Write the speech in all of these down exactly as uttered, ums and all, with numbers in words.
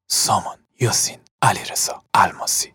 سامان یاسین علیرضا الماسی.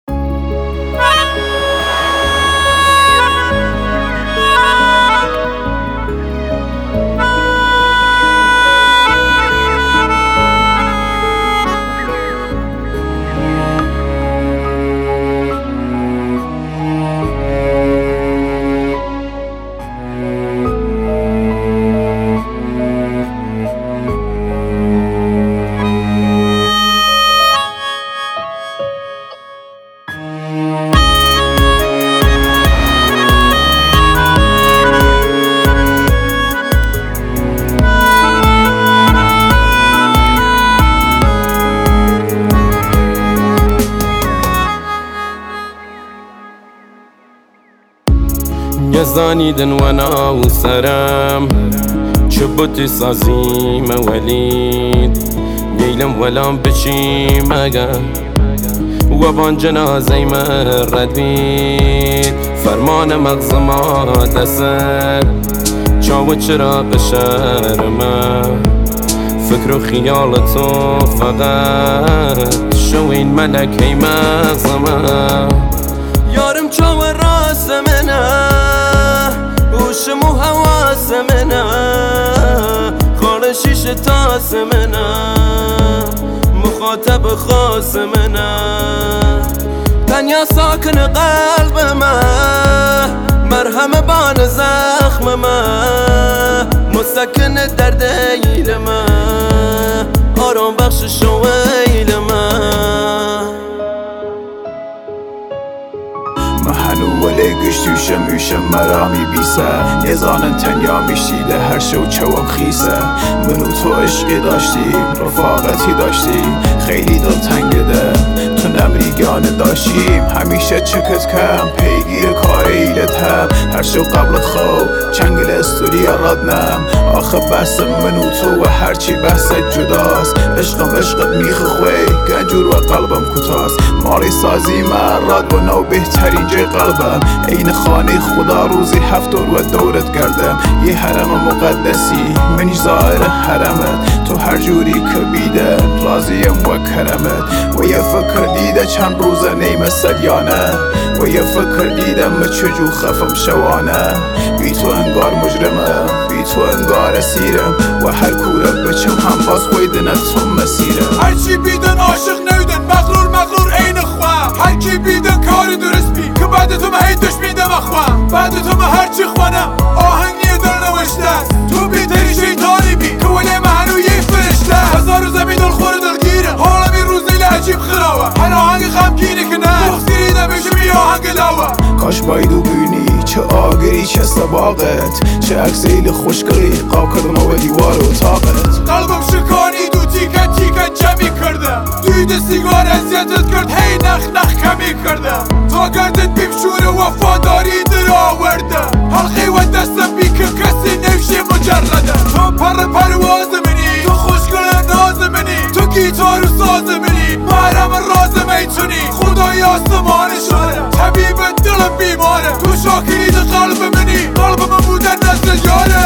يزانيدن وانا وسرم شبوتي سازيم وليد يلم ولام بشي مگم وبان جنازي مرد بید فرمان مغز ما دست چاو چراغ شرمه فکر و خیال تو فقط شوین ملکه مغزمه یارم چاو راست منه هوشم و حواس منه خانه شیش تاس منه مخاطب خاص منه تنیا ساکن قلب من مرهم بان زخم من مسکن درد ایل من آرام بخش شویل من محنو ولی گشتوشم اوشم مرامی بیسه نزانن تنیا میشیده هر شو چوام خیسه منو تو عشقی داشتیم رفاقتی داشتیم خیلی دل تنگده تو نمریگانه داشتیم همیشه چکت کم پیگیر کار ایلت هم هر شو قبلت خو چنگل استوری ردنم آخه بحث منو تو و هرچی بحثت جداست عشقم عشقت میخ خوی گنجور و قلبم کتاست مالی سازی من رد و نو بهترین جای قلبم این خانه خدا روزی هفت دور و دورت کردم یه حرم مقدسی منیش ظاهر حرمت تو هر جوری که بیده راضیم و کرمت و یه فکر دیده چند روزه نیمه سلیانه و یه فکر دیدم چجو خفم شوانه بی تو انگار مجرمه بی تو انگار اسیرم و هر کورت بچم هم باز خویدنت تو مسیرم هرچی بیدن عاشق نویدن مغرور مغرور این خواه هرکی بیدن کاری درست بی که بعد تو مهی دش میدم اخواه بعد تو مه هرچی خوانم آهنگی در نوشته است تو بیتری شیطانی بی که ولی مهنو یه فرشته هزار و زمین دل خوره دلگیره حالا می روزی عجیب خراوه هر آهنگ خمگینی که نه بخصیری دمیشه می آهنگ لاوه کاش بایدو بینی چه آگری چه سباقت چه اکسیل خوشگلی قاب کردم و دیوار و طاقت قلبم شکانی دو تیکه تیکه جمعی کردم دویده سیگار ازیتت کرد هی نخ نخ کمی کردم تا گردت بیم شور وفاداری در آوردم حلقی و دستم بی که کسی نوشی مجرده تو پر پرواز منی تو خوشگل ناز منی تو گیتار و ساز منی محرم راز میتونی خدای آسمان شاره طبیب دلم بیماره تو شاکرید قلب منی قلب من بودن نزد یاره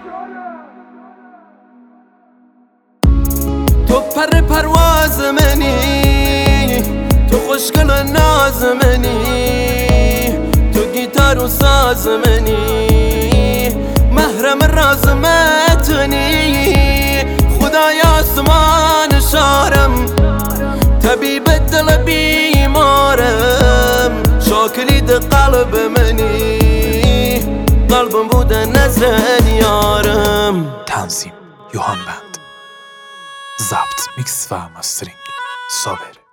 تو پر پرواز منی تو خوشگل ناز منی تو گیتار و ساز منی محرم راز متونی خدای آسمان شارم طبیب دل بیمارم شاکرید قلب منی قلبم بوده نزد یارم. تنظیم یوهان بند، ضبط میکس و مسترینگ صابر.